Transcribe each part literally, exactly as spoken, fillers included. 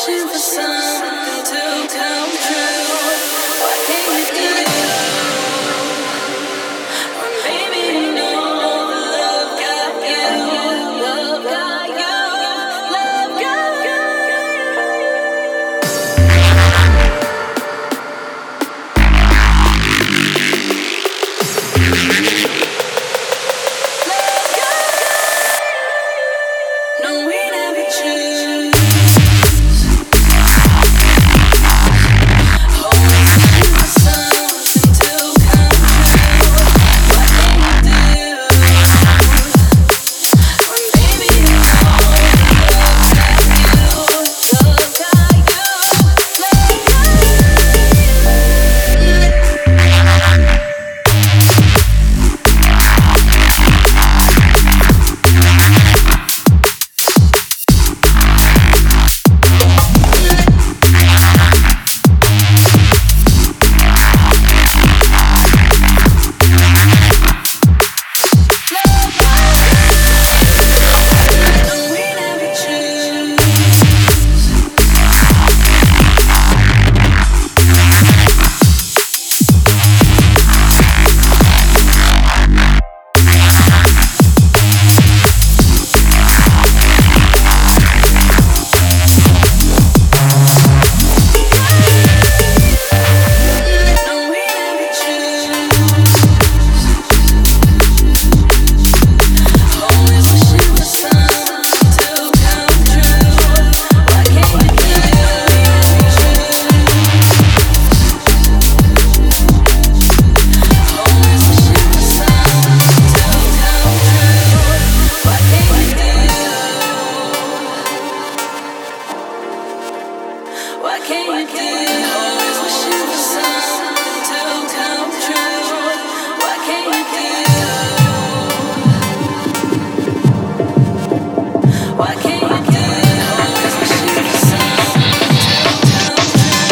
wishing for something to come true. What can you do? Or maybe you know the love got you. Love got you. Love got you. No, we never choose. What can you do? Always wishing for something to come true. What can you do? What can you do? Always wishing for something to come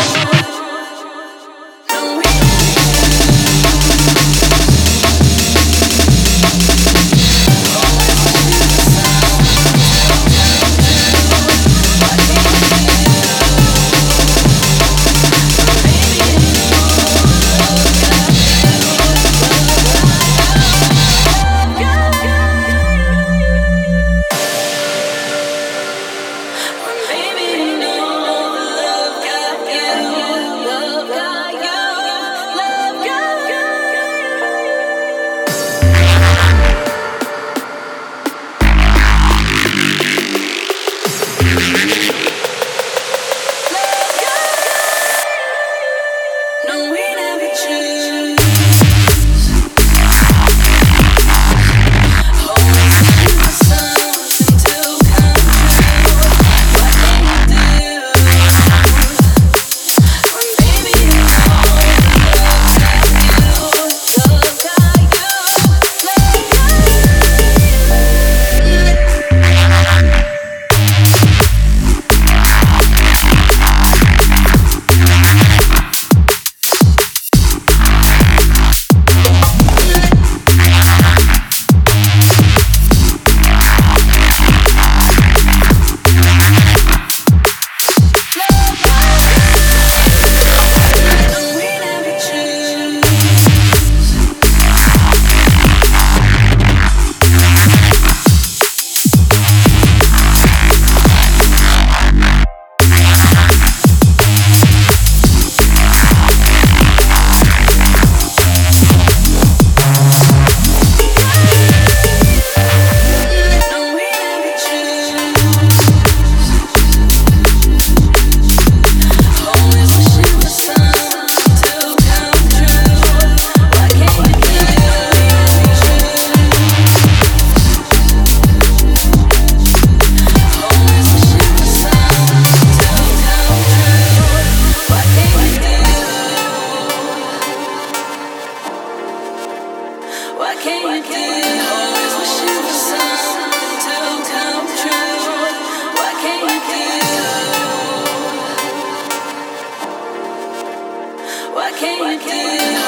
true. No, we What can you do? Always wishing for something to come true. What can you do? What can you do?